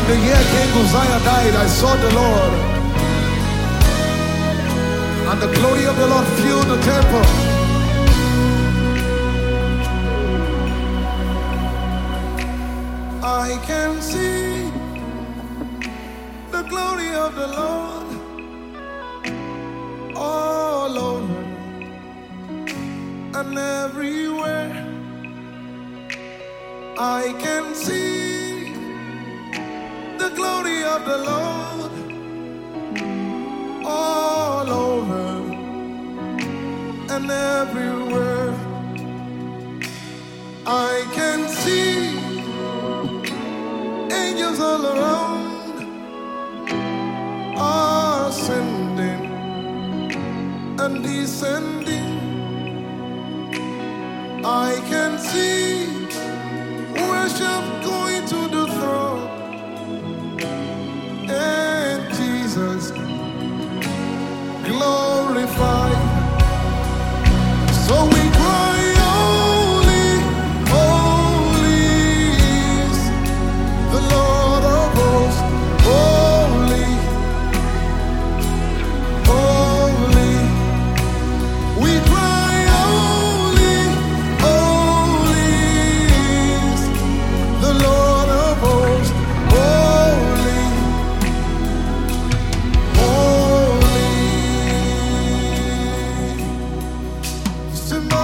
the year King Uzziah died, I saw the Lord, and the glory of the Lord filled the temple. I can see the glory of the Lord all over and everywhere. I can see the glory of the Lord all over and everywhere. I can see angels all around, ascending and descending. I can see worship going to the throne, and Jesus glorified. So we cry, holy, holy is the Lord of hosts. Holy, holy. We cry, holy, holy is the Lord of hosts. Holy, holy.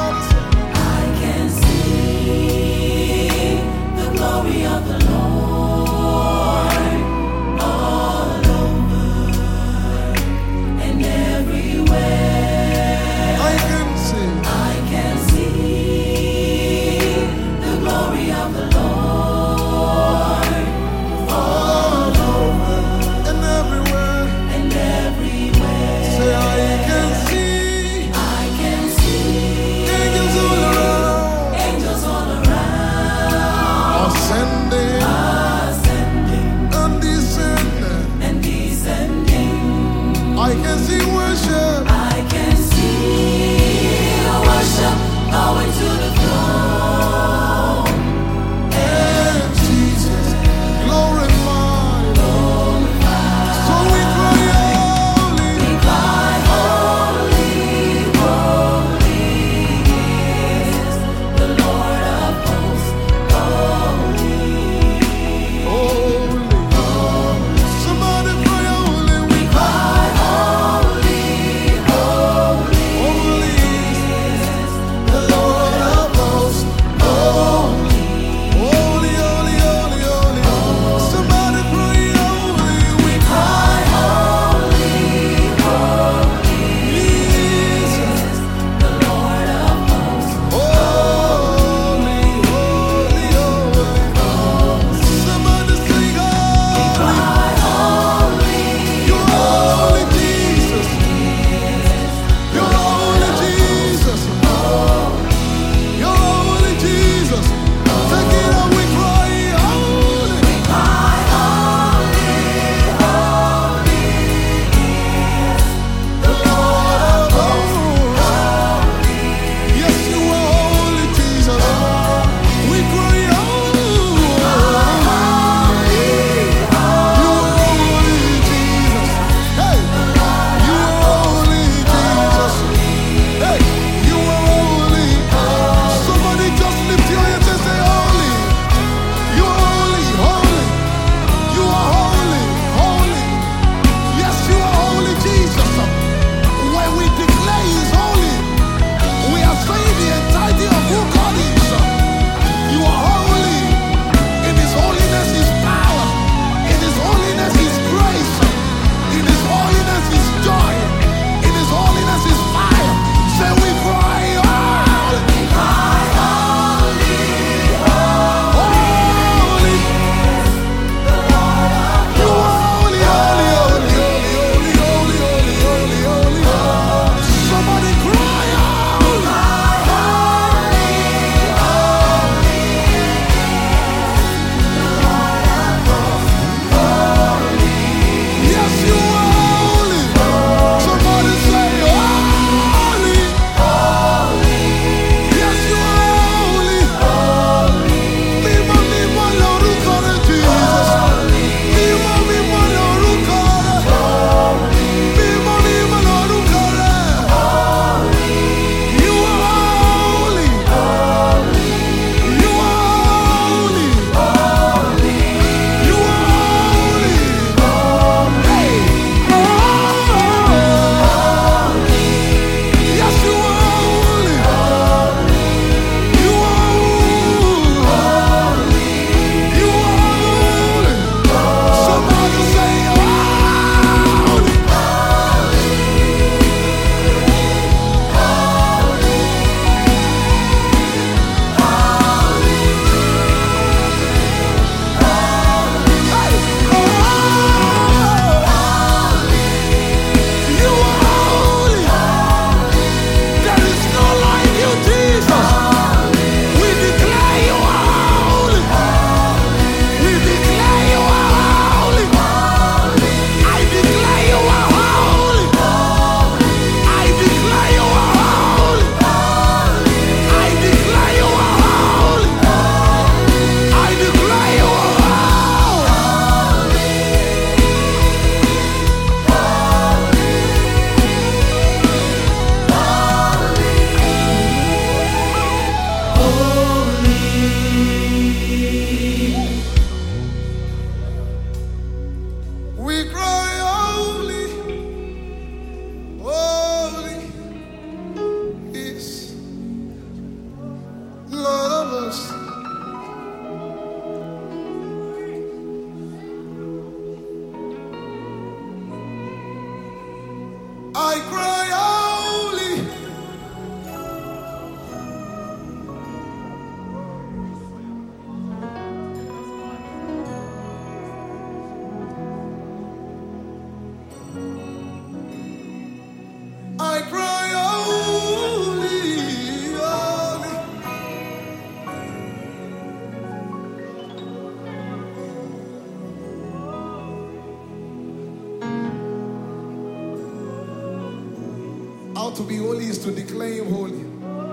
to be holy is to declare him holy.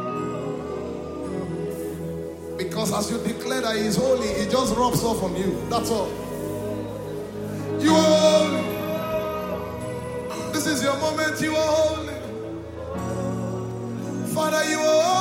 Because as you declare that he is holy, it just rubs off on you. That's all. You are holy. This is your moment. You are holy. Father, you are holy.